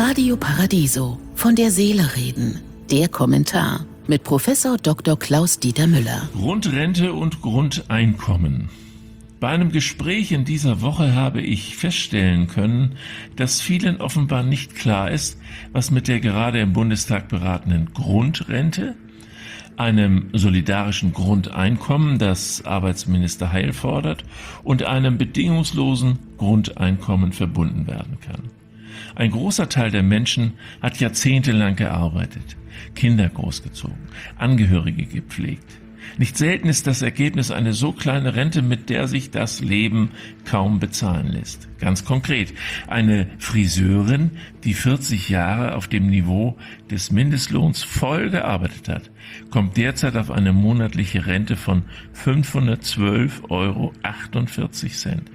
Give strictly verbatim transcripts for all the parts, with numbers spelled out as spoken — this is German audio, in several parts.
Radio Paradiso, von der Seele reden. Der Kommentar mit Professor Doktor Klaus-Dieter Müller. Grundrente und Grundeinkommen. Bei einem Gespräch in dieser Woche habe ich feststellen können, dass vielen offenbar nicht klar ist, was mit der gerade im Bundestag beratenden Grundrente, einem solidarischen Grundeinkommen, das Arbeitsminister Heil fordert, und einem bedingungslosen Grundeinkommen verbunden werden kann. Ein großer Teil der Menschen hat jahrzehntelang gearbeitet, Kinder großgezogen, Angehörige gepflegt. Nicht selten ist das Ergebnis eine so kleine Rente, mit der sich das Leben kaum bezahlen lässt. Ganz konkret, eine Friseurin, die vierzig Jahre auf dem Niveau des Mindestlohns voll gearbeitet hat, kommt derzeit auf eine monatliche Rente von fünfhundertzwölf Euro achtundvierzig.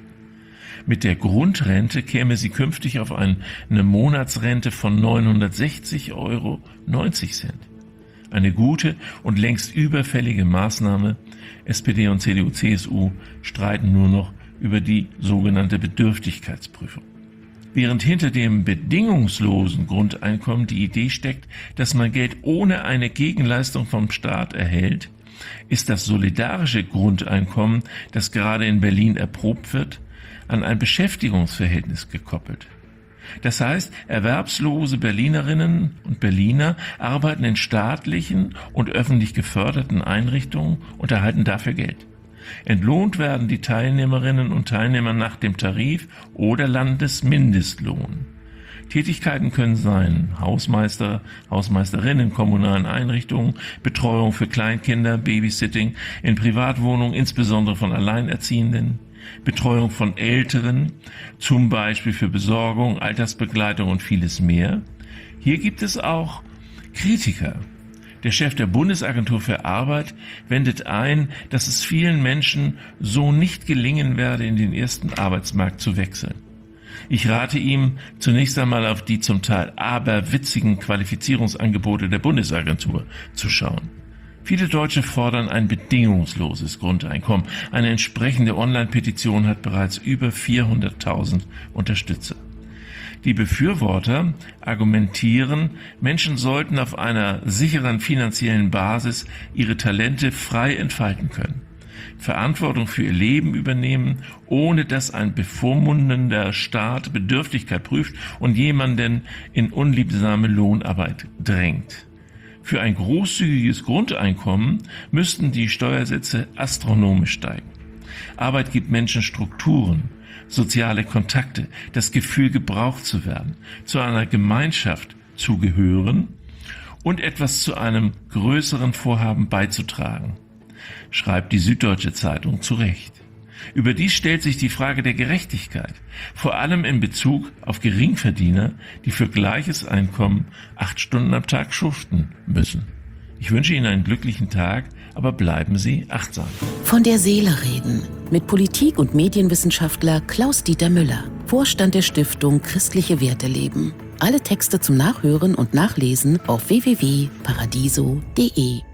Mit der Grundrente käme sie künftig auf eine Monatsrente von neunhundertsechzig Euro neunzig. Eine gute und längst überfällige Maßnahme. S P D und C D U C S U streiten nur noch über die sogenannte Bedürftigkeitsprüfung. Während hinter dem bedingungslosen Grundeinkommen die Idee steckt, dass man Geld ohne eine Gegenleistung vom Staat erhält, ist das solidarische Grundeinkommen, das gerade in Berlin erprobt wird, an ein Beschäftigungsverhältnis gekoppelt. Das heißt, erwerbslose Berlinerinnen und Berliner arbeiten in staatlichen und öffentlich geförderten Einrichtungen und erhalten dafür Geld. Entlohnt werden die Teilnehmerinnen und Teilnehmer nach dem Tarif oder Landesmindestlohn. Tätigkeiten können sein Hausmeister, Hausmeisterinnen in kommunalen Einrichtungen, Betreuung für Kleinkinder, Babysitting in Privatwohnungen, insbesondere von Alleinerziehenden, Betreuung von Älteren, zum Beispiel für Besorgung, Altersbegleitung und vieles mehr. Hier gibt es auch Kritiker. Der Chef der Bundesagentur für Arbeit wendet ein, dass es vielen Menschen so nicht gelingen werde, in den ersten Arbeitsmarkt zu wechseln. Ich rate ihm, zunächst einmal auf die zum Teil aberwitzigen Qualifizierungsangebote der Bundesagentur zu schauen. Viele Deutsche fordern ein bedingungsloses Grundeinkommen. Eine entsprechende Online-Petition hat bereits über vierhunderttausend Unterstützer. Die Befürworter argumentieren, Menschen sollten auf einer sicheren finanziellen Basis ihre Talente frei entfalten können, Verantwortung für ihr Leben übernehmen, ohne dass ein bevormundender Staat Bedürftigkeit prüft und jemanden in unliebsame Lohnarbeit drängt. Für ein großzügiges Grundeinkommen müssten die Steuersätze astronomisch steigen. Arbeit gibt Menschen Strukturen, soziale Kontakte, das Gefühl, gebraucht zu werden, zu einer Gemeinschaft zu gehören und etwas zu einem größeren Vorhaben beizutragen, schreibt die Süddeutsche Zeitung zu Recht. Überdies stellt sich die Frage der Gerechtigkeit, vor allem in Bezug auf Geringverdiener, die für gleiches Einkommen acht Stunden am Tag schuften müssen. Ich wünsche Ihnen einen glücklichen Tag, aber bleiben Sie achtsam. Von der Seele reden mit Politik- und Medienwissenschaftler Klaus-Dieter Müller, Vorstand der Stiftung Christliche Werte leben. Alle Texte zum Nachhören und Nachlesen auf w w w punkt paradiso punkt de.